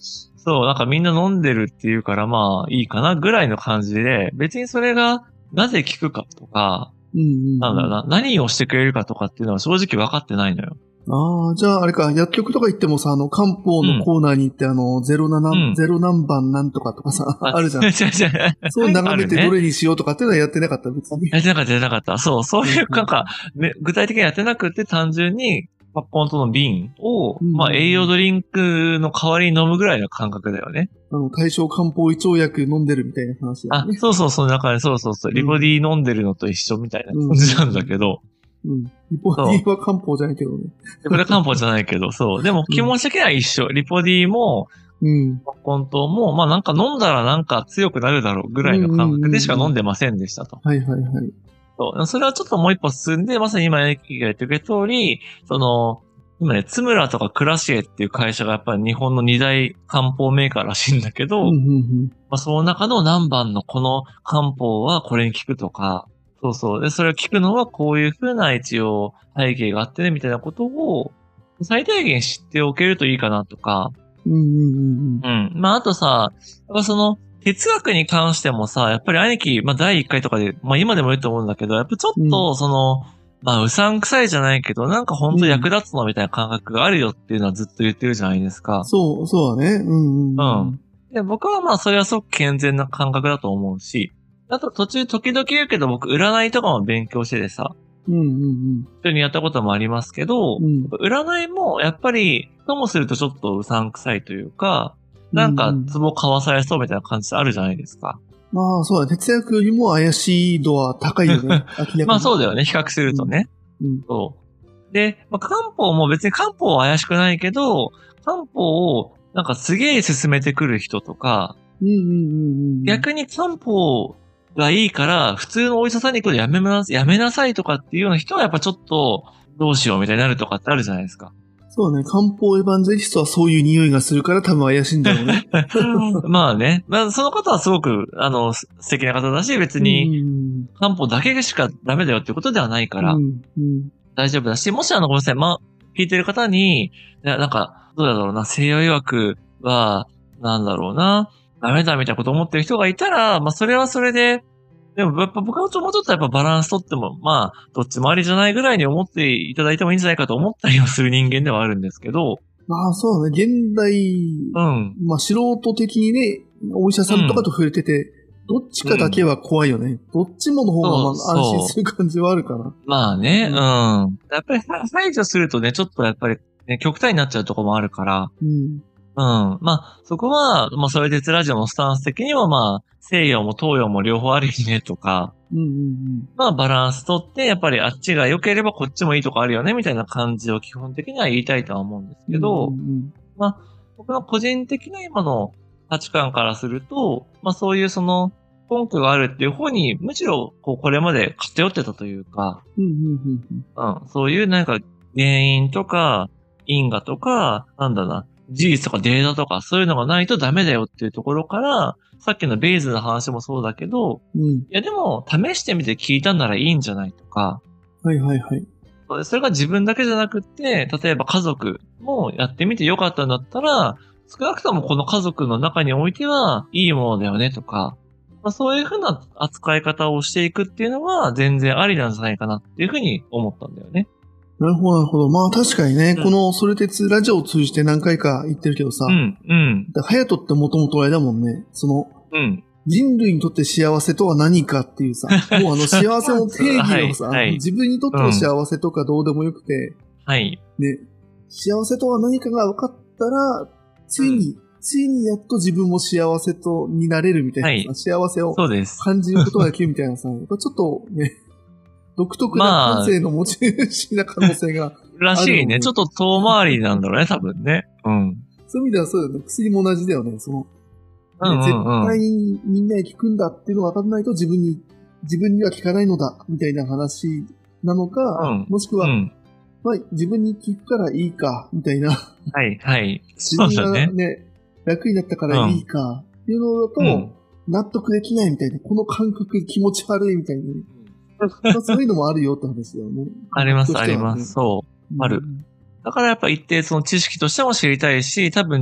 そう、なんかみんな飲んでるっていうからまあいいかなぐらいの感じで、別にそれがなぜ効くかとか、 うんうんなんだろうな、何をしてくれるかとかっていうのは正直分かってないのよ。 ああ、じゃああれか、薬局とか行ってもさ、漢方のコーナーに行ってうん 0何番なんとかとかさ、あるじゃん。 違う。 そう眺めてあるねどれにしようとかっていうのはやってなかった、別に。 やってなかった。そう、そういう、なんか、具体的にやってなくて単純に、まあ、本当の瓶を、 うんまあ、栄養ドリンクの代わりに飲むぐらいの感覚だよね。 大正漢方胃腸薬飲んでるみたいな話だよあ、 ね。 そうそう、その中で、そう。リボディ飲んでるのと一緒みたいな感じなんだけど、 リポディは漢方じゃないけどね。 これ漢方じゃないけど、そう。でも気持ち的には一緒。リポディも、本当も、まあなんか飲んだらなんか強くなるだろうぐらいの感覚でしか飲んでませんでしたと。 はい。 そう。それはちょっともう一歩進んで、まさに今エキが言ってくれた通り、今ね、ツムラとかクラシエっていう会社がやっぱり日本の二大漢方メーカーらしいんだけど、まあその中の何番のこの漢方はこれに効くとか、そう。で、それを聞くのはこういう風な一応背景があってね、みたいなことを最大限知っておけるといいかなとか。まあ、あとさ、やっぱ哲学に関してもさ、やっぱり兄貴、まあ第1回とかで、まあ今でも言うと思うんだけど、やっぱちょっとまあうさんくさいじゃないけど、なんかほんと役立つのみたいな感覚があるよっていうのはずっと言ってるじゃないですか。 そうだね。 で、僕はまあそれはすごく健全な感覚だと思うし、あと途中時々言うけど僕占いとかも勉強しててさ、一緒にやったこともありますけど、占いもやっぱりともするとちょっとうさんくさいというか、なんか壺買わされそうみたいな感じあるじゃないですか。 まあそうだね。哲学よりも怪しい度は高いよね。 まあそうだよね。比較するとね。そうで、まあ、漢方も別に漢方は怪しくないけど、漢方をなんかすげえ進めてくる人とか、逆に漢方がいいから、普通のお医者さんに行くのやめなさいとかっていうような人はやっぱちょっとどうしようみたいになるとかってあるじゃないですか。 そうね。漢方エヴァンジェリストはそういう匂いがするから多分怪しいんだろうね。 まあね。まあその方はすごく、素敵な方だし、別に漢方だけしかダメだよっていうことではないから、大丈夫だし、もしごめんなさい。まあ、聞いてる方に、なんか、どうだろうな、西洋医学は、なんだろうな、ダメだみたいなこと思ってる人がいたら、まあそれはそれで、でもやっぱ僕はもうちょっとやっぱバランスとっても、まあ、どっちもありじゃないぐらいに思っていただいてもいいんじゃないかと思ったりはする人間ではあるんですけど。 まあそうだね。現代、まあ素人的にね、お医者さんとかと触れてて、どっちかだけは怖いよね。どっちもの方がまあ安心する感じはあるから。 まあね、やっぱり排除するとね、ちょっとやっぱり、ね、極端になっちゃうところもあるから。まあ、そこは、まあ、それでラジオのスタンス的には、まあ、西洋も東洋も両方あるよね、とか、まあ、バランスとって、やっぱりあっちが良ければこっちもいいとこあるよね、みたいな感じを基本的には言いたいとは思うんですけど、まあ、僕の個人的な今の価値観からすると、まあ、そういう根拠があるっていう方に、むしろ、これまで偏ってたというか、そういうなんか、原因とか、因果とか、なんだな、事実とかデータとかそういうのがないとダメだよっていうところから、さっきのベイズの話もそうだけど、いやでも試してみて聞いたんならいいんじゃないとか、それが自分だけじゃなくって、例えば家族もやってみてよかったんだったら、少なくともこの家族の中においてはいいものだよねとか、まあ、そういうふうな扱い方をしていくっていうのは全然ありなんじゃないかなっていうふうに思ったんだよね。 なるほど、なるほど。まあ確かにね、このソレテツラジオを通じて何回か言ってるけどさ、ハヤトってもともとあれだもんね、人類にとって幸せとは何かっていうさ、もう幸せの定義をさ、自分にとっての幸せとかどうでもよくて、ね、幸せとは何かが分かったら、ついにやっと自分も幸せになれるみたいなさ、幸せを感じることができるみたいなさ、やっぱちょっとね、独特な感性の持ち主な可能性がある。 らしいね。ちょっと遠回りなんだろうね、多分ね。 そういう意味ではそうだよね。薬も同じだよね。絶対にみんなに効くんだっていうのが分かんないと自分には効かないのだ、みたいな話なのか、もしくは、まあ、自分に効くからいいか、みたいな。自分がね、楽になったからいいか、っていうのだと、納得できないみたいな。この感覚気持ち悪いみたいな。そういうのもあるよって話だよね。 あります、あります。そう。ある。だからやっぱ一定その知識としても知りたいし、多分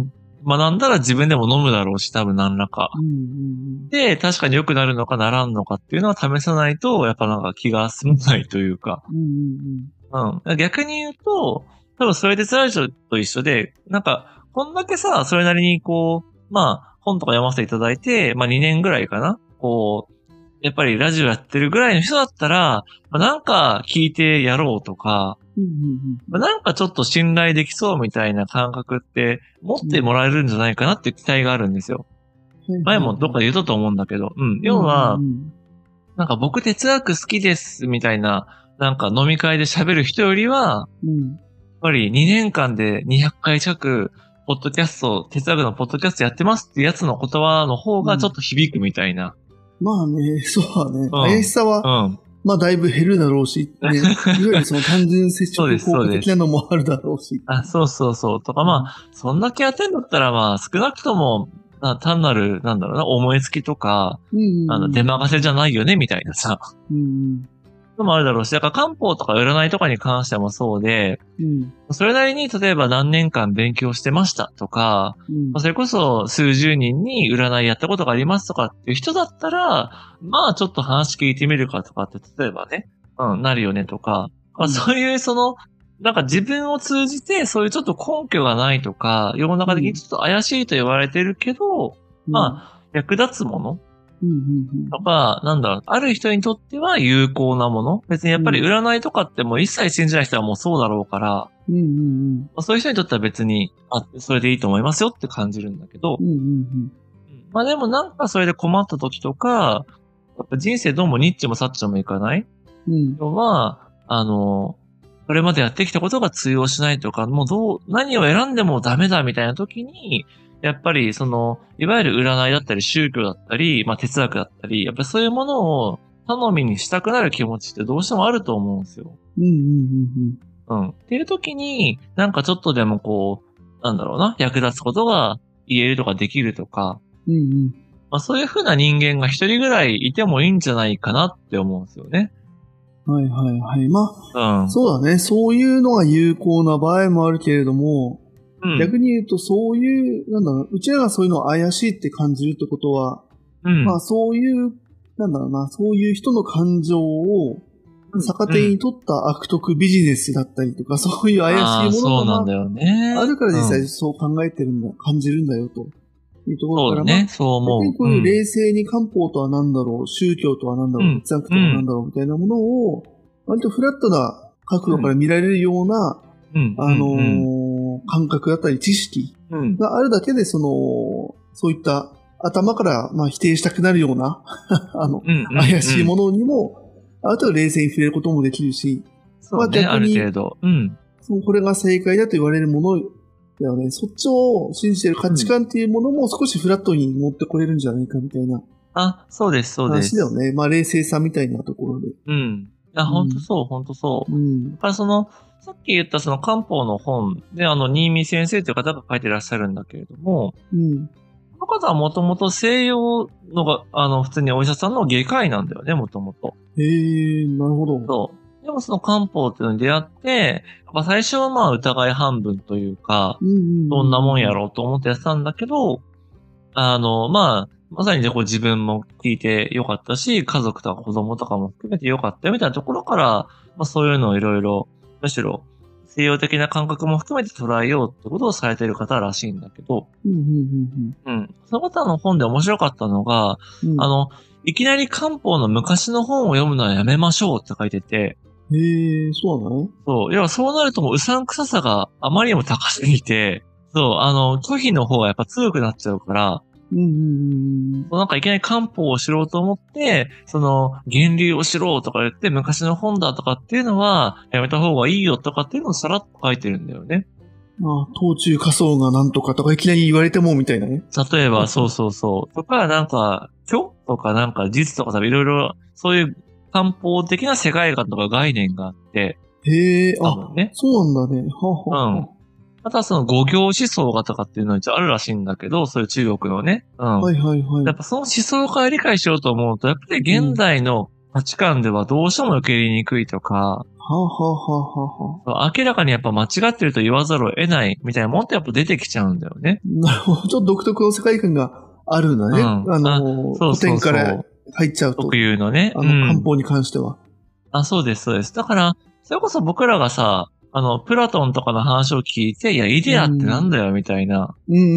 学んだら自分でも飲むだろうし、多分何らか。 うんうんで、確かに良くなるのかならんのかっていうのは試さないと、やっぱなんか気が済まないというか。 うんうんうん。逆に言うと、多分それでラジオと一緒で、なんか、こんだけさ、それなりにこう、まあ、本とか読ませていただいて、まあ2年ぐらいかな。こう、やっぱりラジオやってるぐらいの人だったら、まあなんか聞いてやろうとか、 うんうんまあなんかちょっと信頼できそうみたいな感覚って持ってもらえるんじゃないかなっていう期待があるんですよ。 うん。 前もどっかで言うと思うんだけど、要は、なんか僕哲学好きですみたいな、なんか飲み会で喋る人よりは、やっぱり2年間で200回近く、ポッドキャスト、哲学のポッドキャストやってますっていうやつの言葉の方がちょっと響くみたいな。 まあね、そうだね。 ん怪しさは、まあだいぶ減るだろうし、ね、いわゆるその単純接触効果的なのもあるだろうし。 そうそうそう。とかまあ、そんだけやってんだったらまあ少なくとも、単なる、なんだろうな、思いつきとか、出任せじゃないよね、みたいなさ。のもあるだろうし、だから漢方とか占いとかに関してもそうで、それなりに例えば何年間勉強してましたとか、それこそ数十人に占いやったことがありますとかっていう人だったら、まあちょっと話聞いてみるかとかって例えばね、なるよねとか、そういうなんか自分を通じてそういうちょっと根拠がないとか、世の中的にちょっと怪しいと言われてるけど、まあ役立つものとか、なんだろう、ある人にとっては有効なもの。別にやっぱり占いとかってもう一切信じない人はもうそうだろうから、そういう人にとっては別に、それでいいと思いますよって感じるんだけど、まあでもなんかそれで困った時とか、やっぱ人生どうもニッチもサッチもいかないのは、これまでやってきたことが通用しないとか、もう何を選んでもダメだみたいな時に、やっぱりいわゆる占いだったり宗教だったり、まあ哲学だったり、やっぱりそういうものを頼みにしたくなる気持ちってどうしてもあると思うんですよ。っていう時に、なんかちょっとでもこう、なんだろうな、役立つことが言えるとかできるとか、まあそういう風な人間が一人ぐらいいてもいいんじゃないかなって思うんですよね。 はいはいはい。まあ、そうだね。そういうのが有効な場合もあるけれども、逆に言うとそういう、なんだろう、うちらがそういうのを怪しいって感じるってことは、まあそういう、なんだろうな、そういう人の感情を逆手に取った悪徳ビジネスだったりとか、そういう怪しいものがあるから実際そう考えてるんだ、感じるんだよというところから、 そうね、そう思う。 こういう冷静に漢方とは何だろう、宗教とは何だろう、哲学とは何だろうみたいなものを、割とフラットな角度から見られるような、感覚だったり知識があるだけで、そういった頭からまあ否定したくなるような怪しいものにも、ある程度冷静に触れることもできるし、 そうね、ある程度。 これが正解だと言われるものだよね。そっちを信じてる価値観っていうものも少しフラットに持ってこれるんじゃないかみたいな。 そうです、そうです。 話だよね。まあ冷静さみたいなところで。 ほんとそう、ほんとそう。だからさっき言った漢方の本で、新見先生という方が書いてらっしゃるんだけれども、この方はもともと西洋のが、普通にお医者さんの外科医なんだよね、もともと。 なるほど。 そう。でも漢方っていうのに出会って、やっぱ最初はまあ疑い半分というか、どんなもんやろうと思ってやってたんだけど、まさにこう自分も聞いてよかったし、家族とか子供とかも含めてよかったよみたいなところから、まあそういうのをいろいろ、むしろ西洋的な感覚も含めて捉えようってことをされている方らしいんだけど、その方の本で面白かったのが、いきなり漢方の昔の本を読むのはやめましょうって書いてて、 そうなの？ そう。要はそうなるともううさんくささがあまりにも高すぎて、そう、拒否の方がやっぱ強くなっちゃうから、なんかいきなり漢方を知ろうと思って、源流を知ろうとか言って昔の本だとかっていうのはやめた方がいいよとかっていうのをさらっと書いてるんだよね。 東中仮想がなんとかとかいきなり言われてもみたいなね。 例えば、そうそうそう。とか、なんか、虚とかなんか実とかいろいろ、そういう漢方的な世界観とか概念があって。 そうなんだね。 また五行思想がとかっていうのは一応あるらしいんだけど、そういう中国のね。やっぱその思想から理解しようと思うと、やっぱり現代の価値観ではどうしても受け入れにくいとか、 はあ、はあはあはあはあ、 明らかにやっぱ間違ってると言わざるを得ないみたいなもんってやっぱ出てきちゃうんだよね。 なるほど。ちょっと独特の世界観があるんだね。古典から入っちゃうと。 特有のね。 漢方に関しては。 そうです、そうです。だから、それこそ僕らがさ、プラトンとかの話を聞いて、いや、イデアってなんだよ、みたいな。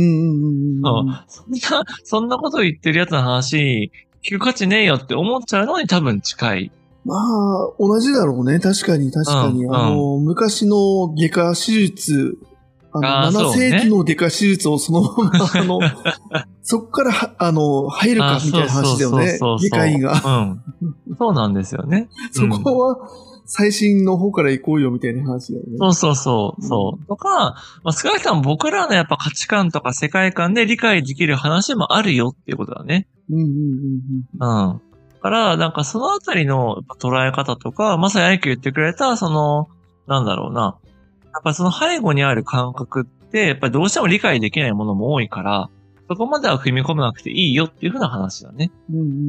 そんなこと言ってるやつの話、聞く価値ねえよって思っちゃうのに多分近い。 まあ、同じだろうね。確かに。昔の外科手術、7世紀の外科手術をそのまま、そっから入るかみたいな話だよね。外科医が。 そうなんですよね。 そこは、最新の方から行こうよみたいな話だよね。 そう。とか、少なくとも僕らのやっぱ価値観とか世界観で理解できる話もあるよっていうことだね。だから、なんかそのあたりの捉え方とか、まさにアイク言ってくれた、なんだろうな。やっぱその背後にある感覚って、やっぱりどうしても理解できないものも多いから、そこまでは踏み込まなくていいよっていう風な話だね。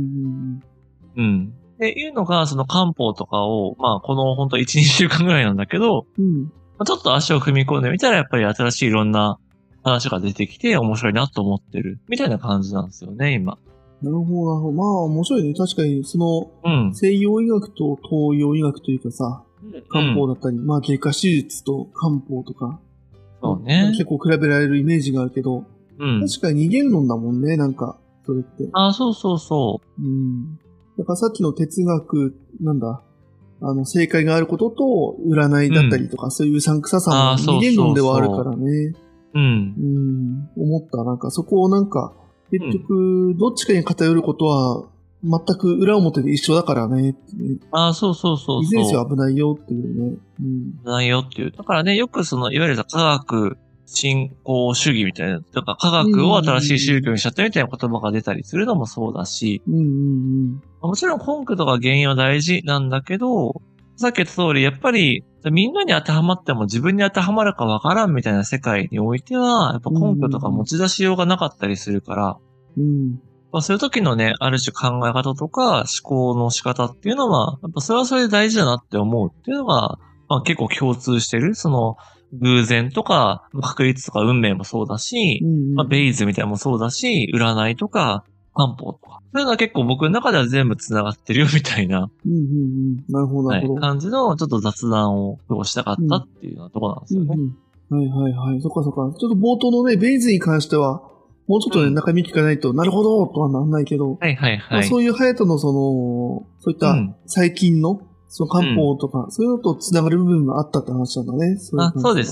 っていうのが、その漢方とかを、このほんと1、2週間ぐらいなんだけど、ちょっと足を踏み込んでみたら、やっぱり新しいいろんな話が出てきて面白いなと思ってる。みたいな感じなんですよね、今。 なるほど、なるほど。まあ、面白いね。確かに、西洋医学と東洋医学というかさ、漢方だったり、外科手術と漢方とか、 そうね。 結構比べられるイメージがあるけど、確かに二元論だもんね、なんか、それって。 そう。 だからさっきの哲学、正解があることと、占いだったりとか、そういううさんくささも二元論ではあるからね。思った。なんかそこを結局、どっちかに偏ることは、全く裏表で一緒だからね。 そう。 いずれにせよ危ないよっていうね。 危ないよっていう。だからね、よくいわゆる科学、信仰主義みたいな、とか科学を新しい宗教にしちゃったみたいな言葉が出たりするのもそうだし、もちろん根拠とか原因は大事なんだけど、さっき言った通り、やっぱりみんなに当てはまっても自分に当てはまるかわからんみたいな世界においては、やっぱ根拠とか持ち出しようがなかったりするから、そういう時のね、ある種考え方とか思考の仕方っていうのは、やっぱそれはそれで大事だなって思うっていうのが、結構共通してる。偶然とか、確率とか運命もそうだし、ベイズみたいなのもそうだし、占いとか、漢方とか。そういうのは結構僕の中では全部繋がってるよみたいな。 なるほど、なるほど。 感じのちょっと雑談を今日したかったっていうようなところなんですよね。 はい。そっか。ちょっと冒頭のね、ベイズに関しては、もうちょっとね、中身聞かないと、なるほどとはなんないけど、そういう隼人のそういった最近の、漢方とか、そういうのと繋がる部分があったって話なんだね。 そうです。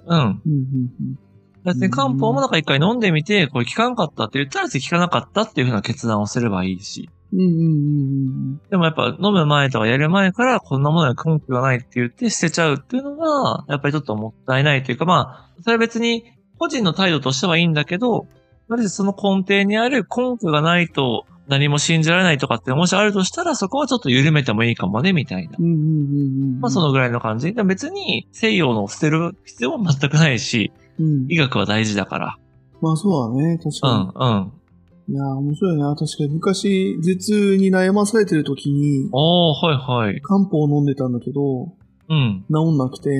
別に漢方も一回飲んでみて、これ効かなかったって言ったら効かなかったっていう風な決断をすればいいし。でもやっぱ飲む前とかやる前からこんなものに根拠がないって言って捨てちゃうっていうのが、やっぱりちょっともったいないというか、それは別に個人の態度としてはいいんだけど、その根底にある根拠がないと何も信じられないとかってもしあるとしたらそこはちょっと緩めてもいいかもねみたいな。そのぐらいの感じ。で別に西洋の捨てる必要は全くないし、医学は大事だから。 そうだね。確かに。いや、面白いな。確かに昔、頭痛に悩まされてる時に、漢方を飲んでたんだけど、治んなくて、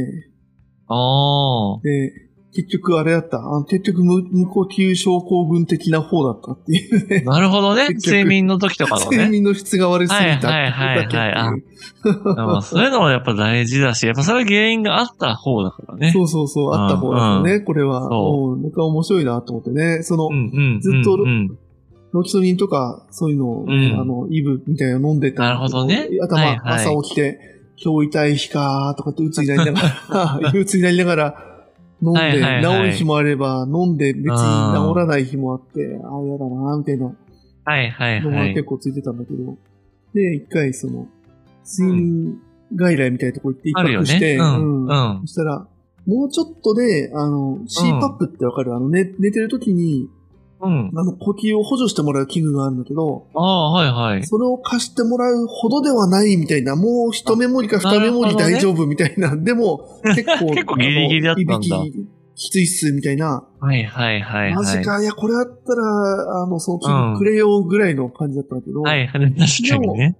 で、結局あれだった。結局無呼吸症候群的な方だったっていうね。 なるほどね。睡眠の時とかのね。 睡眠の質が悪すぎたってそういうのもやっぱ大事だし、やっぱそれは原因があった方だからね。 そう、あった方だからね、これは。なんか面白いなと思ってね。ずっとロキソニンとか、そういうのを、イブみたいなの飲んでた。 なるほどね。 朝起きて、今日痛い日かとかって鬱になりながら、飲んで、治る日もあれば、飲んで別に治らない日もあって、嫌だなみたいなのが結構ついてたんだけど、で、一回睡眠外来みたいなとこ行って一泊して、そしたら、もうちょっとで、CPAP ってわかる？寝てる時に、呼吸を補助してもらう器具があるんだけど、それを貸してもらうほどではないみたいな、もう一メモリか二メモリ大丈夫みたいな、でも結構ギリギリだったんだ。 いびききついっすみたいな。マジか、いや、これあったら、その器具くれよぐらいの感じだったんだけど。 確かにね。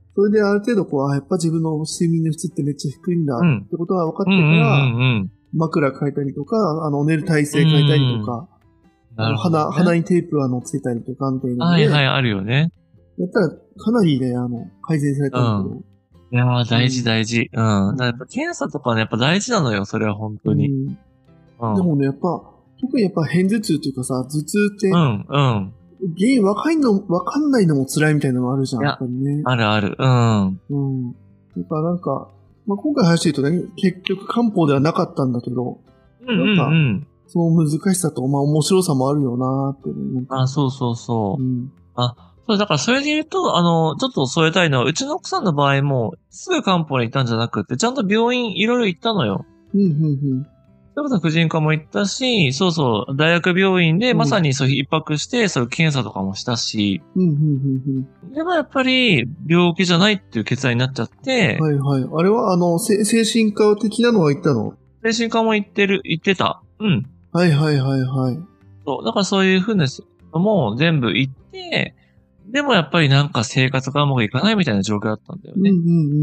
それである程度こう、やっぱ自分の睡眠の質ってめっちゃ低いんだってことが分かってうんから、 うんうんうん。 枕変えたりとか、寝る体勢変えたりとか、 なるほど、ね。 鼻にテープつけたりとかみたいなので、 はいはい、あるよね。 やったらかなりね、改善されたんだけど。 いやー、大事大事。だからやっぱ検査とかね、やっぱ大事なのよ、それは本当に。 でもね、特に偏頭痛というかさ、頭痛って、原因わかんないのも辛いみたいなのもあるじゃん、やっぱりね。 あるある。 だからなんか、今回話してるとね、結局漢方ではなかったんだけど、その難しさと、面白さもあるよなーってね。 そうそうそう。そう、だからそれで言うと、ちょっと添えたいのは、うちの奥さんの場合も、すぐ漢方に行ったんじゃなくて、ちゃんと病院いろいろ行ったのよ。それこそ婦人科も行ったし、そうそう、大学病院でまさにそう一泊して、そういう検査とかもしたし、でもやっぱり病気じゃないっていう結論になっちゃって、 はいはい。あれは精神科的なのは行ったの？ 精神科も行ってた。 はいはいはいはい。 そう、だからそういうふうなのも全部行って、でもやっぱりなんか生活がうまくいかないみたいな状況だったんだよね。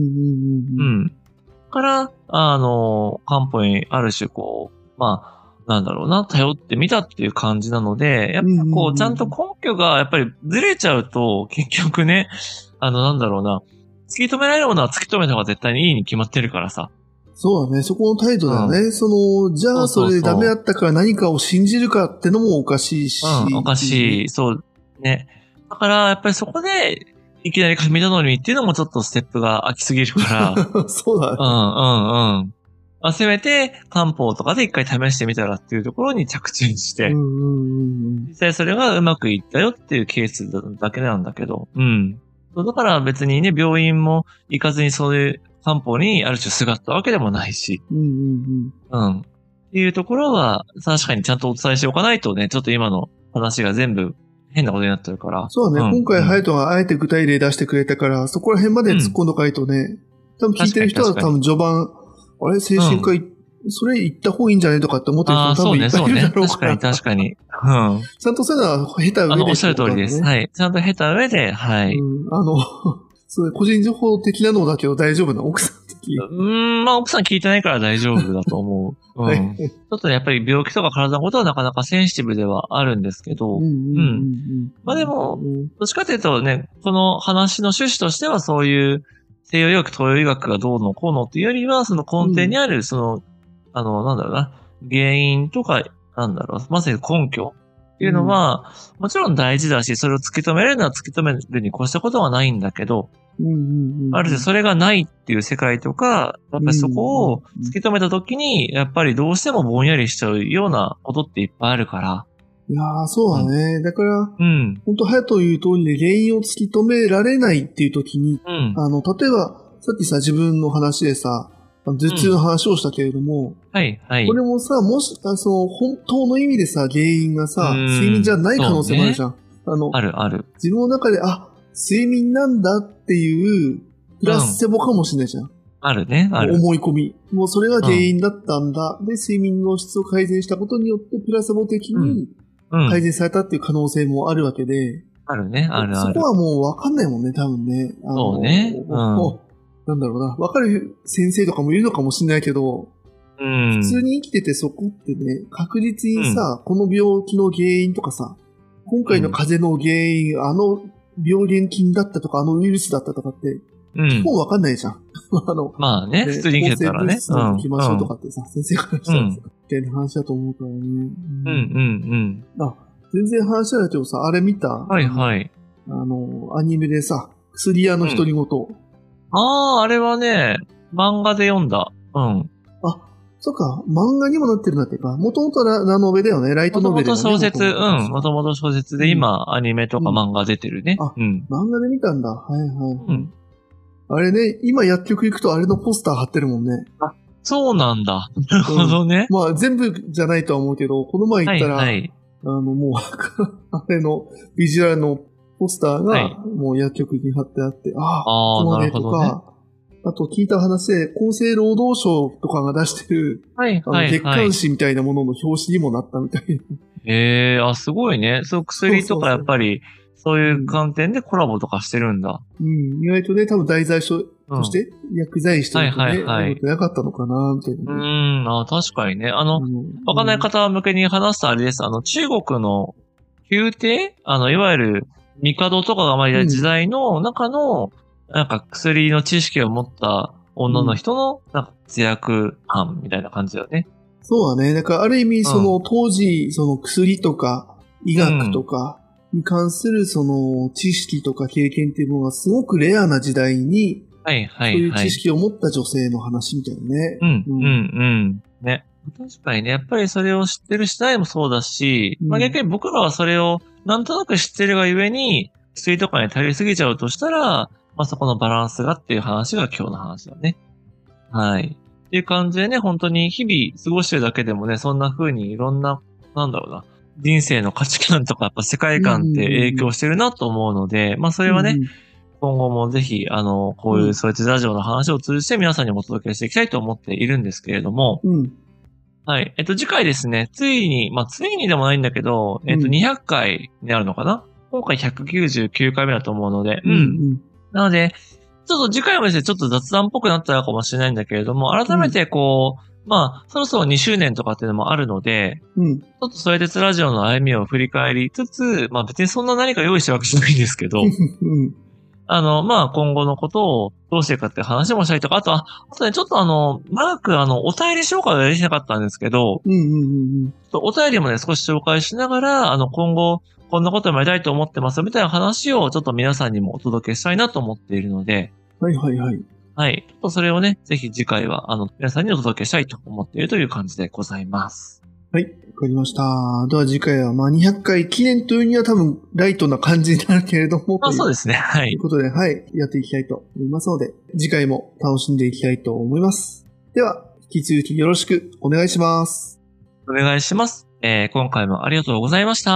から、漢方にある種こう、なんだろうな、頼ってみたっていう感じなので、やっぱこう、ちゃんと根拠がやっぱりずれちゃうと、結局ね、なんだろうな、突き止められるものは突き止めた方が絶対にいいに決まってるからさ。 そうだね、そこの態度だよね。じゃあそれでダメだったから何かを信じるかってのもおかしいし。 おかしい。そう。ね。だから、やっぱりそこで、いきなり神頼みっていうのもちょっとステップが空きすぎるから。 そうだね。 せめて漢方とかで一回試してみたらっていうところに着地して、実際それがうまくいったよっていうケースだけなんだけど、だから別にね、病院も行かずにそういう漢方にある種すがったわけでもないし、っていうところは確かにちゃんとお伝えしておかないとね、ちょっと今の話が全部変なことになってるから。 そうだね。今回ハヤトがあえて具体例出してくれたから、そこら辺まで突っ込んどかないとね、多分聞いてる人は多分序盤、あれ精神科それ行った方がいいんじゃないとかって思ってる人も多分いっぱいいるだろうから。 確かに。 ちゃんとそういうのは経た上で、 おっしゃる通りです。はい。ちゃんと経た上で、はい。 そう個人情報的なのだけど大丈夫な奥さん的。 奥さん聞いてないから大丈夫だと思う。ちょっとね、やっぱり病気とか体のことはなかなかセンシティブではあるんですけど、でも、どっちかというとね、この話の趣旨としてはそういう西洋医学、東洋医学がどうのこうのっていうよりは、その根底にある、なんだろうな、原因とか、まさに根拠っていうのは、もちろん大事だし、それを突き止めるのは突き止めるに越したことはないんだけど、ある程度それがないっていう世界とか、やっぱりそこを突き止めたときに、やっぱりどうしてもぼんやりしちゃうようなことっていっぱいあるから。 いやー、そうだね。だから、本当ハヤト言う通りで原因を突き止められないっていうときに、例えば、さっきさ、自分の話でさ、頭痛の話をしたけれども、これもさ、もし、本当の意味でさ、原因がさ、睡眠じゃない可能性もあるじゃん。 ある。 自分の中で、睡眠なんだっていう、プラセボかもしれないじゃん。 あるね、ある。 思い込み。もうそれが原因だったんだ。で、睡眠の質を改善したことによって、プラセボ的に改善されたっていう可能性もあるわけで。 あるね、ある。 そこはもうわかんないもんね、多分ね。 そうね。 なんだろうな。わかる先生とかもいるのかもしれないけど、普通に生きててそこってね、確実にさ、この病気の原因とかさ、今回の風邪の原因、病原菌だったとか、ウイルスだったとかって、基本わかんないじゃん。 まあね、普通に生きてたらね。 行きましょうとかってさ、先生からしたらさ、みたいな話だと思うからね。全然話じゃないけどさ、あれ見た？ はい。 アニメでさ、薬屋の独り言。 あれはね、漫画で読んだ。 そっか、漫画にもなってるんだってか。もともとラノベだよね、ライトノベル、ね。 もともと小説、もともと小説で今、アニメとか漫画出てるね。 漫画で見たんだ。あれね、今薬局行くとあれのポスター貼ってるもんね。 そうなんだ。なるほどね。 全部じゃないとは思うけど、この前行ったら、もう、あれのビジュアルのポスターが、もう薬局に貼ってあって、 なるほどね。 あと聞いた話で、厚生労働省とかが出してる、月刊誌みたいなものの表紙にもなったみたいな。 すごいね。そう、薬とかやっぱり、 そういう観点でコラボとかしてるんだ。 うん。意外とね、多分題材として、薬剤師としてね、 はいはいはいあるとなかったのかな、みたいな。 確かにね。 わわかんない方向けに話すとあれです。中国の宮廷いわゆる、帝とかがまいた時代の中の、なんか薬の知識を持った女の人の、なんか活躍感みたいな感じだよね。 そうだね。だからある意味、当時、薬とか医学とかに関する知識とか経験っていうものがすごくレアな時代に、 はいはいはい。 そういう知識を持った女性の話みたいなね。 ね。確かにね、やっぱりそれを知ってる次第もそうだし、まあ逆に僕らはそれをなんとなく知ってるがゆえに、薬とかに頼りすぎちゃうとしたら、まあそこのバランスがっていう話が今日の話だね。はい。っていう感じでね、本当に日々過ごしてるだけでもね、そんな風にいろんな、なんだろうな、人生の価値観とかやっぱ世界観って影響してるなと思うので、まあそれはね、今後もぜひ、こういうそういったラジオの話を通じて皆さんにもお届けしていきたいと思っているんですけれども、はい。次回ですね、ついにでもないんだけど、200回になるのかな？今回199回目だと思うので、なので、ちょっと次回もですね、ちょっと雑談っぽくなったのかもしれないんだけれども、改めてそろそろ2周年とかっていうのもあるので、ちょっとそれでラジオの歩みを振り返りつつ、別にそんな何か用意してるわけじゃないんですけど、今後のことをどうしていくかっていう話もしたりとか、あとね、ちょっと長くお便り紹介はできなかったんですけど、お便りもね、少し紹介しながら、今後、こんなこともやりたいと思ってますみたいな話をちょっと皆さんにもお届けしたいなと思っているので、 はいはいはい。 はい。ちょっとそれをね、ぜひ次回は、皆さんにお届けしたいと思っているという感じでございます。 はい。わかりました。では次回は、200回記念というには多分、ライトな感じになるけれども。 そうですね。はい。 ということで、はい。やっていきたいと思いますので、次回も楽しんでいきたいと思います。では、引き続きよろしくお願いします。 お願いします。今回もありがとうございました。